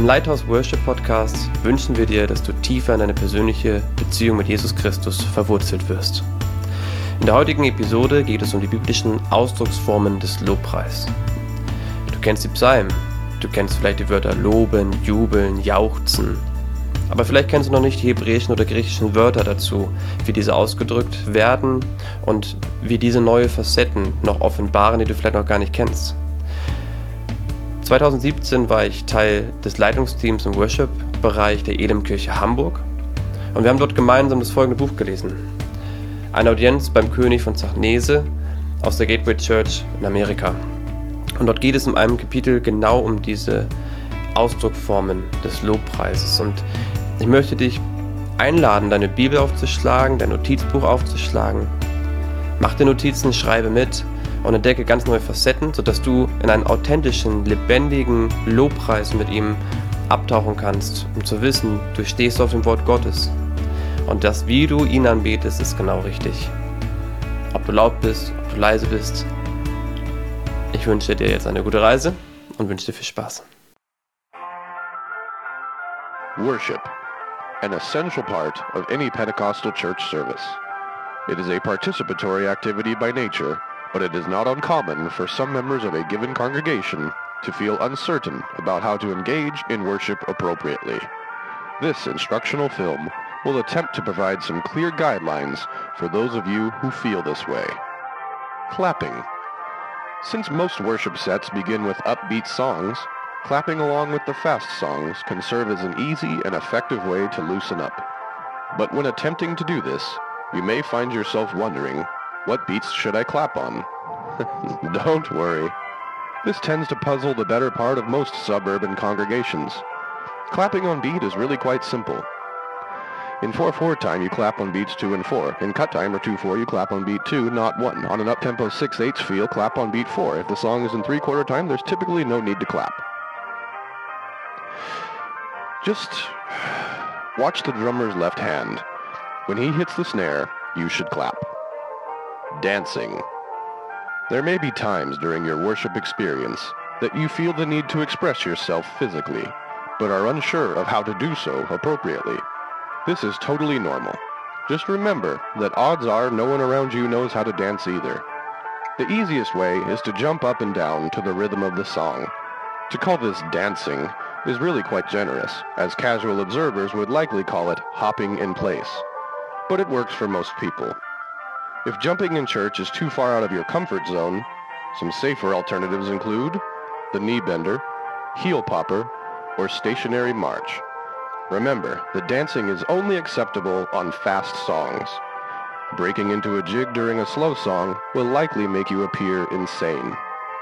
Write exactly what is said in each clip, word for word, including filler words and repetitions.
Lighthouse Worship Podcast wünschen wir dir, dass du tiefer in deine persönliche Beziehung mit Jesus Christus verwurzelt wirst. In der heutigen Episode geht es um die biblischen Ausdrucksformen des Lobpreis. Du kennst die Psalmen, du kennst vielleicht die Wörter loben, jubeln, jauchzen, aber vielleicht kennst du noch nicht die hebräischen oder griechischen Wörter dazu, wie diese ausgedrückt werden und wie diese neue Facetten noch offenbaren, die du vielleicht noch gar nicht kennst. zwanzig siebzehn war ich Teil des Leitungsteams im Worship-Bereich der Elimkirche Hamburg und wir haben dort gemeinsam das folgende Buch gelesen. Eine Audienz beim König von Zachnese aus der Gateway Church in Amerika. Und dort geht es in einem Kapitel genau um diese Ausdrucksformen des Lobpreises. Und ich möchte dich einladen, deine Bibel aufzuschlagen, dein Notizbuch aufzuschlagen. Mach dir Notizen, schreibe mit und entdecke ganz neue Facetten, sodass du in einen authentischen, lebendigen Lobpreis mit ihm abtauchen kannst, um zu wissen, du stehst auf dem Wort Gottes. Und das, wie du ihn anbetest, ist genau richtig. Ob du laut bist, ob du leise bist. Ich wünsche dir jetzt eine gute Reise und wünsche dir viel Spaß. Worship, an essential part of any Pentecostal church service. It is a participatory activity by nature, but it is not uncommon for some members of a given congregation to feel uncertain about how to engage in worship appropriately. This instructional film will attempt to provide some clear guidelines for those of you who feel this way. Clapping. Since most worship sets begin with upbeat songs, clapping along with the fast songs can serve as an easy and effective way to loosen up. But when attempting to do this, you may find yourself wondering, what beats should I clap on? Don't worry. This tends to puzzle the better part of most suburban congregations. Clapping on beat is really quite simple. In four four time, you clap on beats two and four. In cut time or two four, you clap on beat two, not one. On an up-tempo six eight feel, clap on beat four. If the song is in three quarter time, there's typically no need to clap. Just watch the drummer's left hand. When he hits the snare, you should clap. Dancing. There may be times during your worship experience that you feel the need to express yourself physically, but are unsure of how to do so appropriately. This is totally normal. Just remember that odds are no one around you knows how to dance either. The easiest way is to jump up and down to the rhythm of the song. To call this dancing is really quite generous, as casual observers would likely call it hopping in place. But it works for most people. If jumping in church is too far out of your comfort zone, some safer alternatives include the knee bender, heel popper, or stationary march. Remember that dancing is only acceptable on fast songs. Breaking into a jig during a slow song will likely make you appear insane.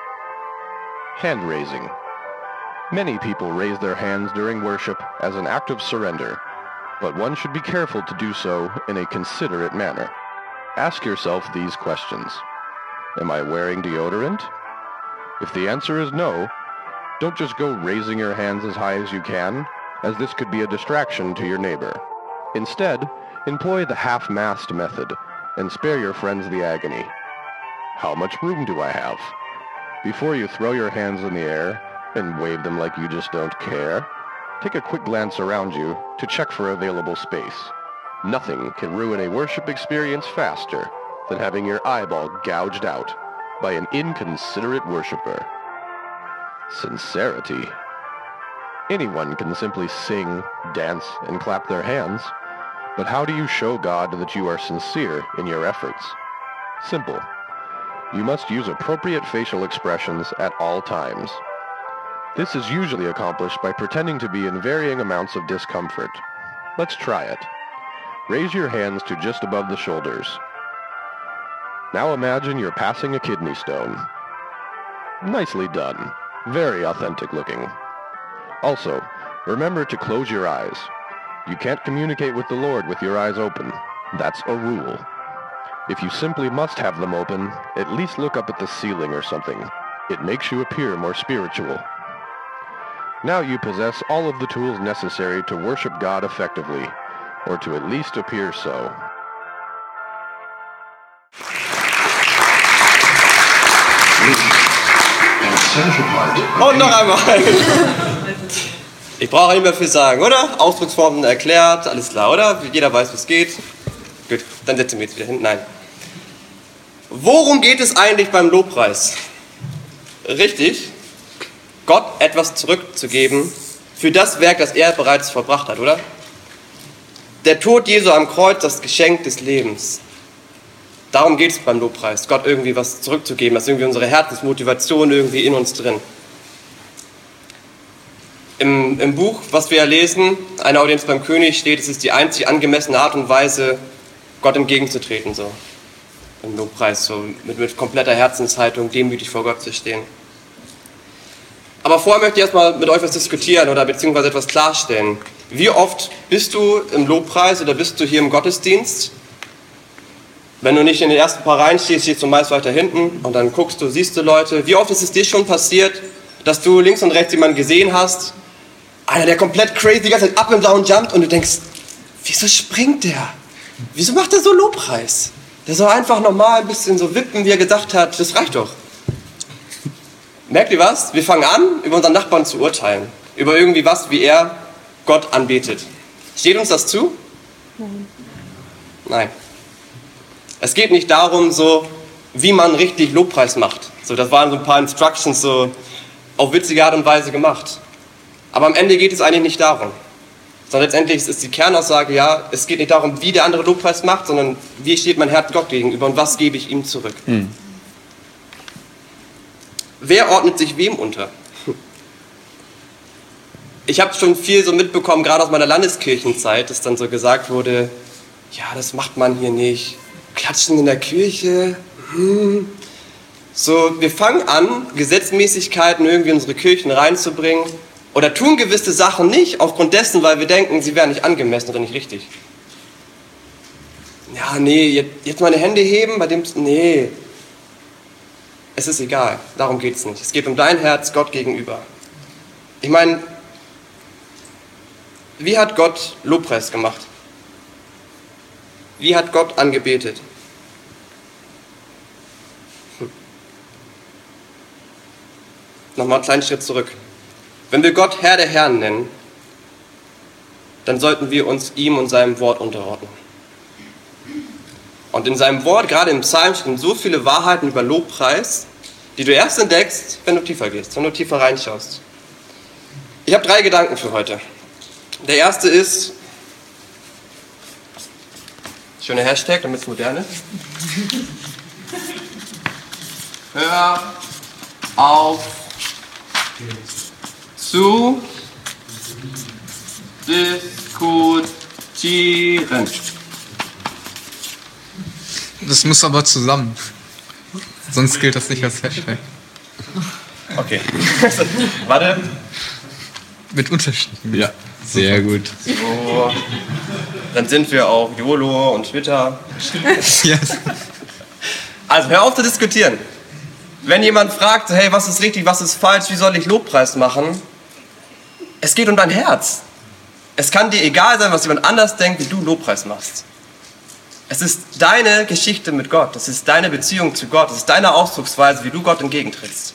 Hand raising. Many people raise their hands during worship as an act of surrender, but one should be careful to do so in a considerate manner. Ask yourself these questions. Am I wearing deodorant? If the answer is no, don't just go raising your hands as high as you can, as this could be a distraction to your neighbor. Instead, employ the half-mast method and spare your friends the agony. How much room do I have? Before you throw your hands in the air and wave them like you just don't care, take a quick glance around you to check for available space. Nothing can ruin a worship experience faster than having your eyeball gouged out by an inconsiderate worshiper. Sincerity. Anyone can simply sing, dance, and clap their hands, but how do you show God that you are sincere in your efforts? Simple. You must use appropriate facial expressions at all times. This is usually accomplished by pretending to be in varying amounts of discomfort. Let's try it. Raise your hands to just above the shoulders. Now imagine you're passing a kidney stone. Nicely done. Very authentic looking. Also, remember to close your eyes. You can't communicate with the Lord with your eyes open. That's a rule. If you simply must have them open, at least look up at the ceiling or something. It makes you appear more spiritual. Now you possess all of the tools necessary to worship God effectively, or to at least appear so. Und noch einmal. Ich brauche nicht mehr viel sagen, oder? Ausdrucksformen erklärt, alles klar, oder? Jeder weiß, wie es geht. Gut, dann setzen wir jetzt wieder hin. Nein. Worum geht es eigentlich beim Lobpreis? Richtig, Gott etwas zurückzugeben für das Werk, das er bereits vollbracht hat, oder? Der Tod Jesu am Kreuz, das Geschenk des Lebens. Darum geht es beim Lobpreis, Gott irgendwie was zurückzugeben. Das ist irgendwie unsere Herzensmotivation irgendwie in uns drin. Im, Im Buch, was wir lesen, eine Audienz beim König, steht, es ist die einzig angemessene Art und Weise, Gott entgegenzutreten, so im Lobpreis, so mit, mit kompletter Herzenshaltung, demütig vor Gott zu stehen. Aber vorher möchte ich erstmal mit euch was diskutieren oder beziehungsweise etwas klarstellen. Wie oft bist du im Lobpreis oder bist du hier im Gottesdienst? Wenn du nicht in den ersten paar Reihen stehst, stehst du meist weiter hinten und dann guckst du, siehst du Leute. Wie oft ist es dir schon passiert, dass du links und rechts jemanden gesehen hast, einer, der komplett crazy die ganze Zeit up and down jumpt und du denkst, wieso springt der? Wieso macht er so Lobpreis? Der soll einfach normal ein bisschen so wippen, wie er gedacht hat, das reicht doch. Merkt ihr was? Wir fangen an, über unseren Nachbarn zu urteilen. Über irgendwie was, wie er Gott anbetet. Steht uns das zu? Nein. Nein. Es geht nicht darum, so, wie man richtig Lobpreis macht. So, das waren so ein paar Instructions, so auf witzige Art und Weise gemacht. Aber am Ende geht es eigentlich nicht darum. Sondern letztendlich ist die Kernaussage, ja, es geht nicht darum, wie der andere Lobpreis macht, sondern wie steht mein Herz Gott gegenüber und was gebe ich ihm zurück. Hm. Wer ordnet sich wem unter? Ich habe schon viel so mitbekommen, gerade aus meiner Landeskirchenzeit, dass dann so gesagt wurde, ja, das macht man hier nicht. Klatschen in der Kirche. Hm. So, wir fangen an, Gesetzmäßigkeiten irgendwie in unsere Kirchen reinzubringen oder tun gewisse Sachen nicht aufgrund dessen, weil wir denken, sie wären nicht angemessen oder nicht richtig. Ja, nee, jetzt, jetzt meine Hände heben, bei dem, nee. Es ist egal, darum geht es nicht. Es geht um dein Herz Gott gegenüber. Ich meine, wie hat Gott Lobpreis gemacht? Wie hat Gott angebetet? Hm. Nochmal einen kleinen Schritt zurück. Wenn wir Gott Herr der Herren nennen, dann sollten wir uns ihm und seinem Wort unterordnen. Und in seinem Wort, gerade im Psalm, stehen so viele Wahrheiten über Lobpreis, die du erst entdeckst, wenn du tiefer gehst, wenn du tiefer reinschaust. Ich habe drei Gedanken für heute. Der erste ist, schöner Hashtag, damit es modern ist. Hör auf zu diskutieren. Das muss aber zusammen. Sonst gilt das nicht als Hashtag. Okay. Warte. Mit Unterstrichen. Ja, sehr gut. So. Dann sind wir auf YOLO und Twitter. Yes. Also hör auf zu diskutieren. Wenn jemand fragt, hey, was ist richtig, was ist falsch, wie soll ich Lobpreis machen? Es geht um dein Herz. Es kann dir egal sein, was jemand anders denkt, wie du Lobpreis machst. Es ist deine Geschichte mit Gott. Es ist deine Beziehung zu Gott. Es ist deine Ausdrucksweise, wie du Gott entgegentrittst.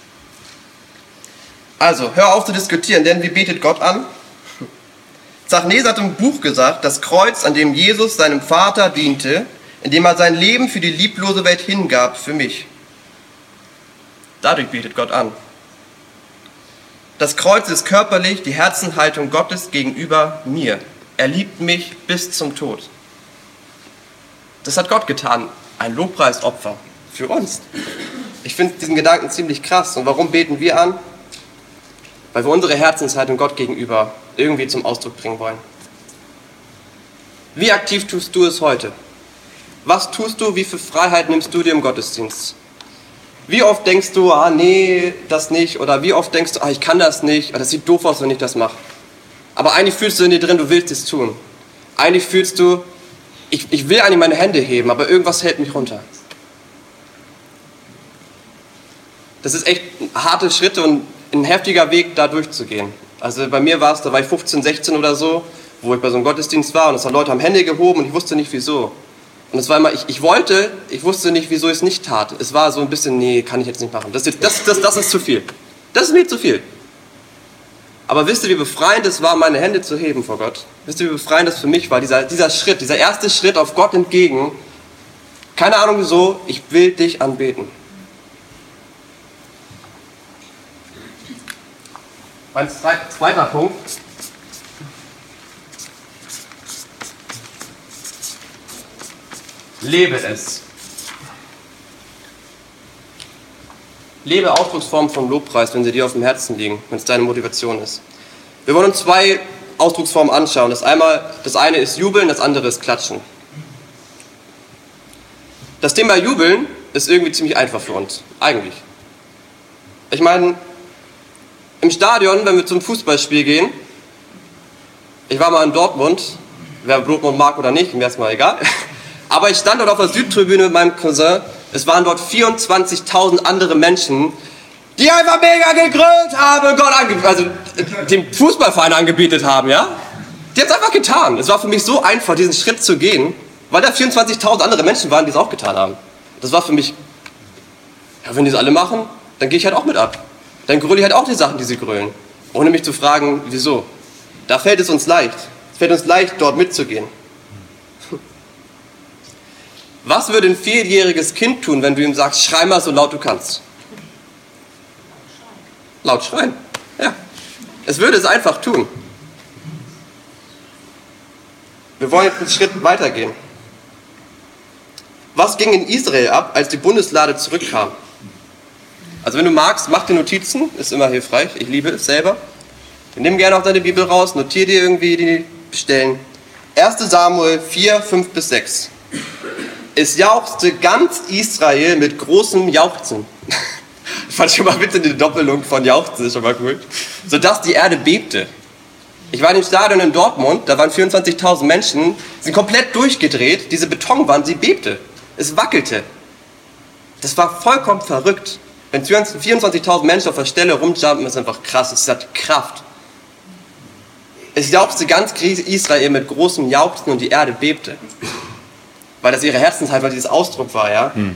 Also, hör auf zu diskutieren, denn wie betet Gott an? Zachnese hat im Buch gesagt, das Kreuz, an dem Jesus seinem Vater diente, indem er sein Leben für die lieblose Welt hingab, für mich. Dadurch betet Gott an. Das Kreuz ist körperlich die Herzenhaltung Gottes gegenüber mir. Er liebt mich bis zum Tod. Das hat Gott getan, ein Lobpreisopfer für uns. Ich finde diesen Gedanken ziemlich krass. Und warum beten wir an? Weil wir unsere Herzenshaltung Gott gegenüber irgendwie zum Ausdruck bringen wollen. Wie aktiv tust du es heute? Was tust du, wie viel Freiheit nimmst du dir im Gottesdienst? Wie oft denkst du, ah nee, das nicht? Oder wie oft denkst du, ah ich kann das nicht, oder das sieht doof aus, wenn ich das mache. Aber eigentlich fühlst du in dir drin, du willst es tun. Eigentlich fühlst du, ich, ich will eigentlich meine Hände heben, aber irgendwas hält mich runter. Das ist echt harte Schritte und ein heftiger Weg, da durchzugehen. Also bei mir war es, da war ich fünfzehn, sechzehn oder so, wo ich bei so einem Gottesdienst war und es haben Leute haben Hände gehoben und ich wusste nicht wieso. Und es war immer, ich, ich wollte, ich wusste nicht, wieso ich es nicht tat. Es war so ein bisschen, nee, kann ich jetzt nicht machen. Das, das, das, das ist zu viel. Das ist mir zu viel. Aber wisst ihr, wie befreiend es war, meine Hände zu heben vor Gott? Wisst ihr, wie befreiend es für mich war, dieser, dieser Schritt, dieser erste Schritt auf Gott entgegen? Keine Ahnung wieso, ich will dich anbeten. Mein zweiter Punkt. Lebe es. Lebe Ausdrucksformen vom Lobpreis, wenn sie dir auf dem Herzen liegen, wenn es deine Motivation ist. Wir wollen uns zwei Ausdrucksformen anschauen. Das, einmal, das eine ist Jubeln, das andere ist Klatschen. Das Thema Jubeln ist irgendwie ziemlich einfach für uns, eigentlich. Ich meine, im Stadion, wenn wir zum Fußballspiel gehen, ich war mal in Dortmund, wer Dortmund mag oder nicht, mir ist mal egal, aber ich stand dort auf der Südtribüne mit meinem Cousin, es waren dort vierundzwanzigtausend andere Menschen, die einfach mega gegrölt haben, Gott ange- also dem Fußballverein angebietet haben, ja? Die haben es einfach getan. Es war für mich so einfach, diesen Schritt zu gehen, weil da vierundzwanzigtausend andere Menschen waren, die es auch getan haben. Das war für mich, ja, wenn die es alle machen, dann gehe ich halt auch mit ab. Dann gröle ich halt auch die Sachen, die sie grölen. Ohne mich zu fragen, wieso. Da fällt es uns leicht. Es fällt uns leicht, dort mitzugehen. Was würde ein vierjähriges Kind tun, wenn du ihm sagst, schrei mal so laut du kannst? Laut schreien. Ja. Es würde es einfach tun. Wir wollen jetzt einen Schritt weitergehen. Was ging in Israel ab, als die Bundeslade zurückkam? Also wenn du magst, mach dir Notizen, ist immer hilfreich. Ich liebe es selber. Nimm gerne auch deine Bibel raus, notiere dir irgendwie die Stellen. erster Samuel vier, fünf bis sechs. Es jauchzte ganz Israel mit großem Jauchzen. Ich fand schon mal bitte die Doppelung von Jauchzen, ist schon mal cool. Sodass die Erde bebte. Ich war in dem Stadion in Dortmund, da waren vierundzwanzigtausend Menschen, sind komplett durchgedreht, diese Betonwand, sie bebte. Es wackelte. Das war vollkommen verrückt. Wenn vierundzwanzigtausend Menschen auf der Stelle rumjumpen, ist einfach krass, es hat Kraft. Es jauchzte ganz Israel mit großem Jauchzen und die Erde bebte. Weil das ihre Herzenshaltung, weil dieses Ausdruck war, ja. Hm.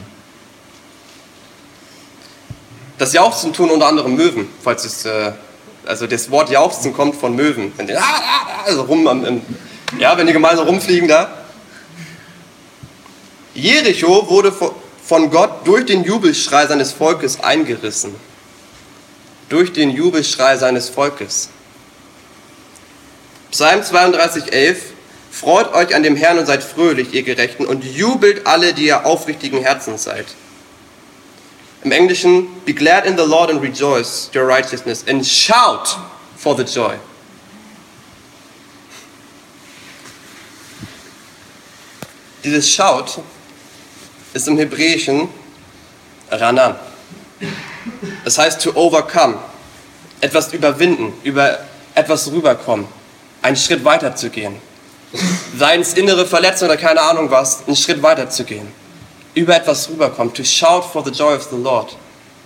Das Jauchzen tun unter anderem Möwen, falls es, äh, also das Wort Jauchzen kommt von Möwen. Wenn die, also rum, am, im, ja, wenn die gemeinsam rumfliegen da. Jericho wurde von Gott durch den Jubelschrei seines Volkes eingerissen. Durch den Jubelschrei seines Volkes. Psalm zweiunddreißig, elf. Freut euch an dem Herrn und seid fröhlich, ihr Gerechten, und jubelt alle, die ihr aufrichtigen Herzens seid. Im Englischen, be glad in the Lord and rejoice your righteousness and shout for the joy. Dieses Shout ist im Hebräischen Ranan. Das heißt to overcome, etwas überwinden, über etwas rüberkommen, einen Schritt weiter zu gehen. Sei es innere Verletzung oder keine Ahnung was, einen Schritt weiter zu gehen. Über etwas rüberkommen. To shout for the joy of the Lord.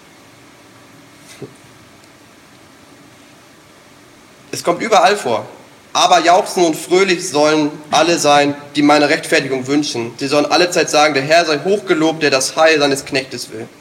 Es kommt überall vor. Aber jauchzen und fröhlich sollen alle sein, die meine Rechtfertigung wünschen. Sie sollen allezeit sagen, der Herr sei hochgelobt, der das Heil seines Knechtes will.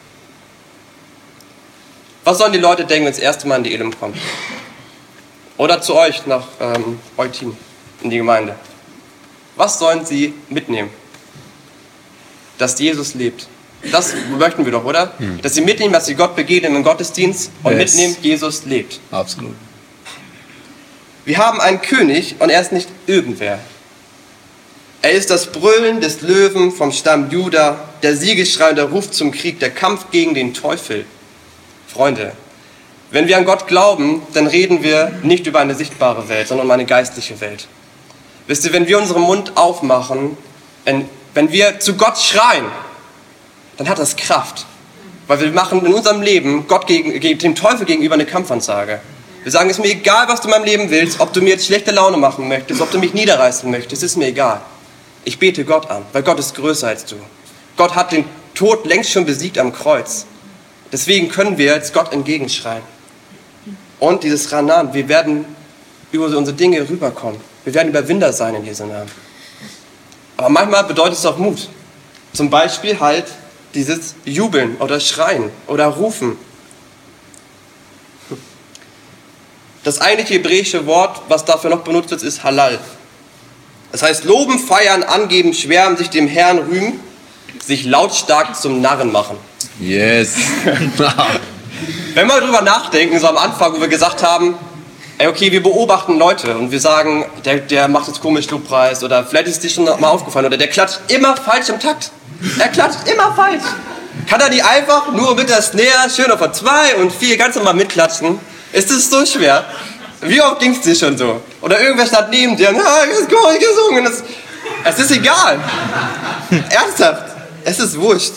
Was sollen die Leute denken, wenn das erste Mal in die Elim kommt? Oder zu euch nach ähm, Eutin, in die Gemeinde. Was sollen sie mitnehmen? Dass Jesus lebt. Das möchten wir doch, oder? Hm. Dass sie mitnehmen, dass sie Gott begegnen im Gottesdienst und yes. mitnehmen, Jesus lebt. Absolut. Wir haben einen König und er ist nicht irgendwer. Er ist das Brüllen des Löwen vom Stamm Juda, der Siegesschrei und der Ruf zum Krieg, der Kampf gegen den Teufel. Freunde, wenn wir an Gott glauben, dann reden wir nicht über eine sichtbare Welt, sondern um eine geistliche Welt. Wisst ihr, wenn wir unseren Mund aufmachen, wenn wir zu Gott schreien, dann hat das Kraft. Weil wir machen in unserem Leben Gott gegen, dem Teufel gegenüber eine Kampfansage. Wir sagen, es ist mir egal, was du in meinem Leben willst, ob du mir jetzt schlechte Laune machen möchtest, ob du mich niederreißen möchtest, ist mir egal. Ich bete Gott an, weil Gott ist größer als du. Gott hat den Tod längst schon besiegt am Kreuz. Deswegen können wir jetzt Gott entgegenschreien. Und dieses Ranan, wir werden über unsere Dinge rüberkommen. Wir werden Überwinder sein in Jesu Namen. Aber manchmal bedeutet es auch Mut. Zum Beispiel halt dieses Jubeln oder Schreien oder Rufen. Das eigentliche hebräische Wort, was dafür noch benutzt wird, ist Halal. Das heißt loben, feiern, angeben, schwärmen, sich dem Herrn rühmen, sich lautstark zum Narren machen. Yes. Wenn wir drüber nachdenken, so am Anfang, wo wir gesagt haben, ey, okay, wir beobachten Leute und wir sagen, der, der macht jetzt komisch Lobpreis oder vielleicht ist es dir schon mal aufgefallen oder der klatscht immer falsch im Takt. Er klatscht immer falsch. Kann er nicht einfach nur mit der Snare schön auf der zwei und vier ganz normal mitklatschen? Ist das so schwer? Wie oft ging es dir schon so? Oder irgendwer stand neben dir und ah, ist gut gesungen. Es, es ist egal. Ernsthaft. Es ist wurscht.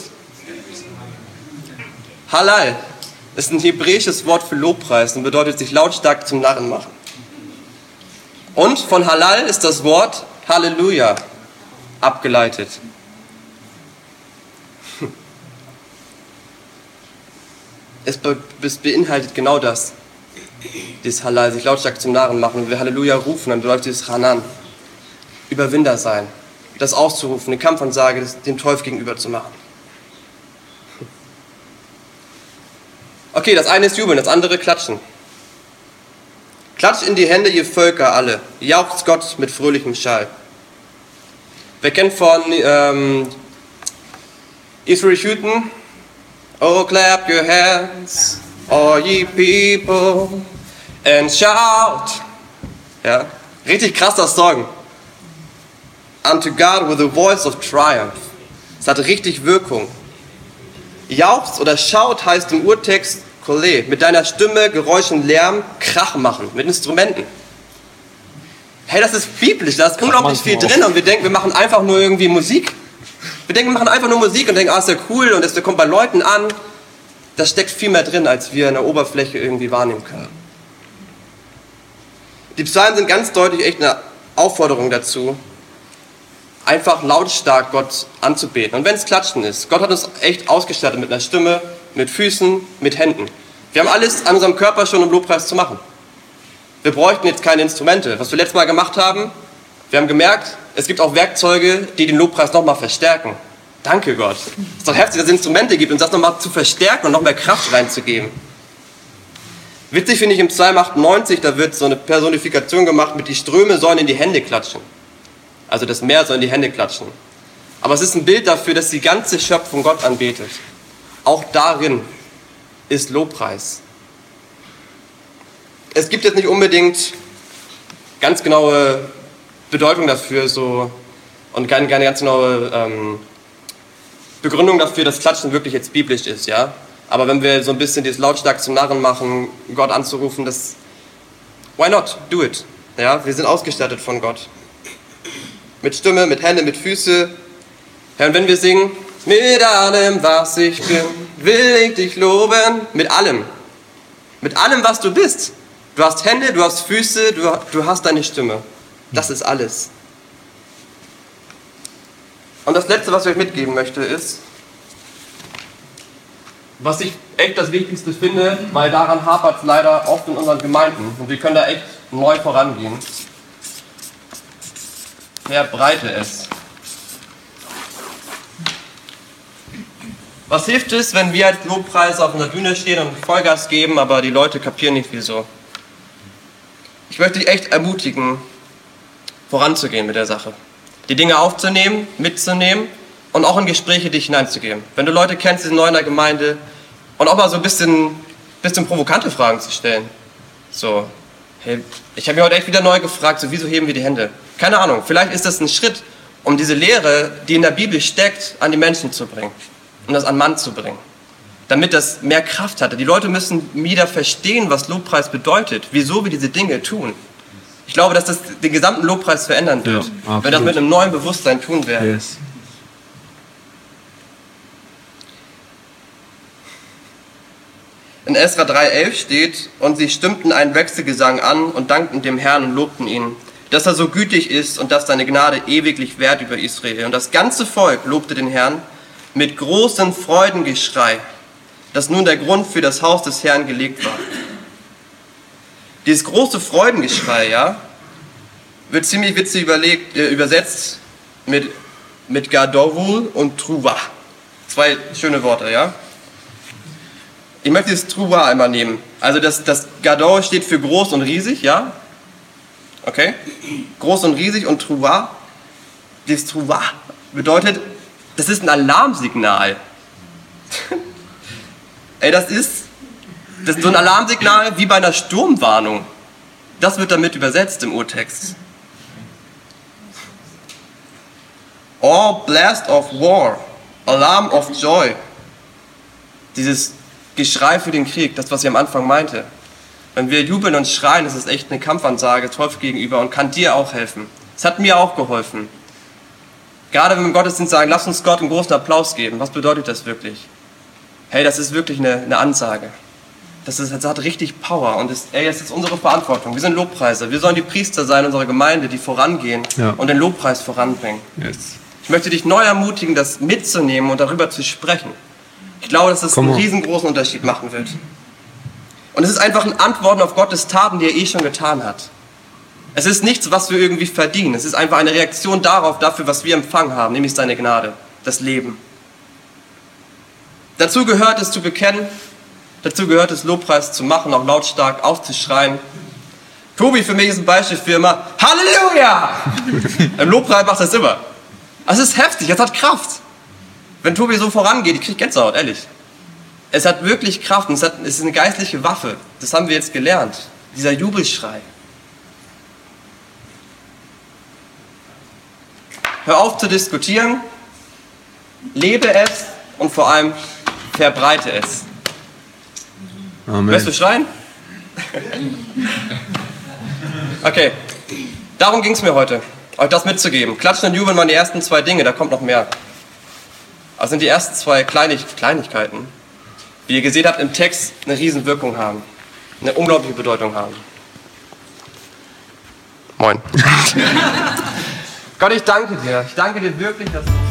Halal ist ein hebräisches Wort für Lobpreis und bedeutet sich lautstark zum Narren machen. Und von Halal ist das Wort Halleluja abgeleitet. Es, be es beinhaltet genau das. Dieses Halal, sich lautstark zum Narren machen. Und wenn wir Halleluja rufen, dann bedeutet es Hanan. Überwinder sein. Das auszurufen, eine Kampfansage dem Teufel gegenüber zu machen. Okay, das eine ist jubeln, das andere klatschen. Klatscht in die Hände, ihr Völker alle. Jauchzt Gott mit fröhlichem Schall. Wer kennt von ähm, Israel Hüten? Oh, clap your hands, all ye people, and shout. Ja, richtig krasser Song. Unto God with a voice of triumph. Es hat richtig Wirkung. Jauchzt oder schaut heißt im Urtext Kole, mit deiner Stimme, Geräuschen, Lärm, Krach machen, mit Instrumenten. Hey, das ist biblisch, da ist unglaublich viel drin und wir denken, wir machen einfach nur irgendwie Musik. Wir denken, wir machen einfach nur Musik und denken, ah, ist ja cool und das kommt bei Leuten an. Da steckt viel mehr drin, als wir in der Oberfläche irgendwie wahrnehmen können. Die Psalmen sind ganz deutlich echt eine Aufforderung dazu, einfach lautstark Gott anzubeten. Und wenn es Klatschen ist, Gott hat uns echt ausgestattet mit einer Stimme, mit Füßen, mit Händen. Wir haben alles an unserem Körper schon, um Lobpreis zu machen. Wir bräuchten jetzt keine Instrumente. Was wir letztes Mal gemacht haben, wir haben gemerkt, es gibt auch Werkzeuge, die den Lobpreis nochmal verstärken. Danke Gott. Es ist doch heftig, dass es Instrumente gibt, um das nochmal zu verstärken und noch mehr Kraft reinzugeben. Witzig finde ich im Psalm achtundneunzig, da wird so eine Personifikation gemacht mit die Ströme sollen in die Hände klatschen. Also das Meer soll in die Hände klatschen. Aber es ist ein Bild dafür, dass die ganze Schöpfung Gott anbetet. Auch darin ist Lobpreis. Es gibt jetzt nicht unbedingt ganz genaue Bedeutung dafür so, und keine, keine ganz genaue ähm, Begründung dafür, dass Klatschen wirklich jetzt biblisch ist. Ja? Aber wenn wir so ein bisschen dieses lautstark zum Narren machen, Gott anzurufen, das why not? Do it. Ja? Wir sind ausgestattet von Gott. Mit Stimme, mit Hände, mit Füße. Ja, und wenn wir singen, mit allem, was ich bin, will ich dich loben. Mit allem. Mit allem, was du bist. Du hast Hände, du hast Füße, du, du hast deine Stimme. Das ist alles. Und das Letzte, was ich euch mitgeben möchte, ist, was ich echt das Wichtigste finde, weil daran hapert es leider oft in unseren Gemeinden. Und wir können da echt neu vorangehen. Verbreite es. Was hilft es, wenn wir als Lobpreis auf einer Bühne stehen und Vollgas geben, aber die Leute kapieren nicht wieso? Ich möchte dich echt ermutigen, voranzugehen mit der Sache. Die Dinge aufzunehmen, mitzunehmen und auch in Gespräche dich hineinzugeben. Wenn du Leute kennst, die sind neu in der Gemeinde und auch mal so ein bisschen, bisschen provokante Fragen zu stellen. So, hey, ich habe mich heute echt wieder neu gefragt, so wieso heben wir die Hände? Keine Ahnung, vielleicht ist das ein Schritt, um diese Lehre, die in der Bibel steckt, an die Menschen zu bringen. Um das an Mann zu bringen. Damit das mehr Kraft hat. Die Leute müssen wieder verstehen, was Lobpreis bedeutet. Wieso wir diese Dinge tun. Ich glaube, dass das den gesamten Lobpreis verändern wird. Ja, wenn wir das mit einem neuen Bewusstsein tun werden. Yes. In Esra drei elf steht, und sie stimmten einen Wechselgesang an und dankten dem Herrn und lobten ihn, dass er so gütig ist und dass seine Gnade ewiglich währt über Israel. Und das ganze Volk lobte den Herrn mit großem Freudengeschrei, dass nun der Grund für das Haus des Herrn gelegt war. Dieses große Freudengeschrei, ja, wird ziemlich witzig überlegt, äh, übersetzt mit, mit Gadovul und Truva. Zwei schöne Worte, ja. Ich möchte das Trouva einmal nehmen. Also das, das Gadol steht für groß und riesig, ja? Okay? Groß und riesig und Trouva. Das Trouva bedeutet, das ist ein Alarmsignal. Ey, das ist, das ist so ein Alarmsignal wie bei einer Sturmwarnung. Das wird damit übersetzt im Urtext. All blast of war, alarm of joy. Dieses Geschrei für den Krieg, das, was ich am Anfang meinte. Wenn wir jubeln und schreien, ist es echt eine Kampfansage Teufel gegenüber und kann dir auch helfen. Es hat mir auch geholfen. Gerade wenn wir im Gottesdienst sagen, lass uns Gott einen großen Applaus geben. Was bedeutet das wirklich? Hey, das ist wirklich eine, eine Ansage. Das, ist, das hat richtig Power und ist, ey, das ist unsere Verantwortung. Wir sind Lobpreiser. Wir sollen die Priester sein unserer Gemeinde, die vorangehen Ja. und den Lobpreis voranbringen. Yes. Ich möchte dich neu ermutigen, das mitzunehmen und darüber zu sprechen. Ich glaube, dass das Komm einen on. riesengroßen Unterschied machen wird. Und es ist einfach ein Antworten auf Gottes Taten, die er eh schon getan hat. Es ist nichts, was wir irgendwie verdienen. Es ist einfach eine Reaktion darauf, dafür, was wir empfangen haben, nämlich seine Gnade, das Leben. Dazu gehört es zu bekennen, dazu gehört es Lobpreis zu machen, auch lautstark aufzuschreien. Tobi für mich ist ein Beispiel für immer Halleluja! Im Lobpreis macht das immer. Es ist heftig, es hat Kraft. Wenn Tobi so vorangeht, ich kriege Gänsehaut, ehrlich. Es hat wirklich Kraft und es, hat, es ist eine geistliche Waffe. Das haben wir jetzt gelernt. Dieser Jubelschrei. Hör auf zu diskutieren, lebe es und vor allem verbreite es. Amen. Willst du schreien? Okay, darum ging es mir heute, euch das mitzugeben. Klatschen und jubeln waren die ersten zwei Dinge, da kommt noch mehr. Aber sind die ersten zwei Kleinig Kleinigkeiten, wie ihr gesehen habt im Text, eine Riesenwirkung haben, eine unglaubliche Bedeutung haben. Moin. Gott, ich danke dir. Ich danke dir wirklich, dass du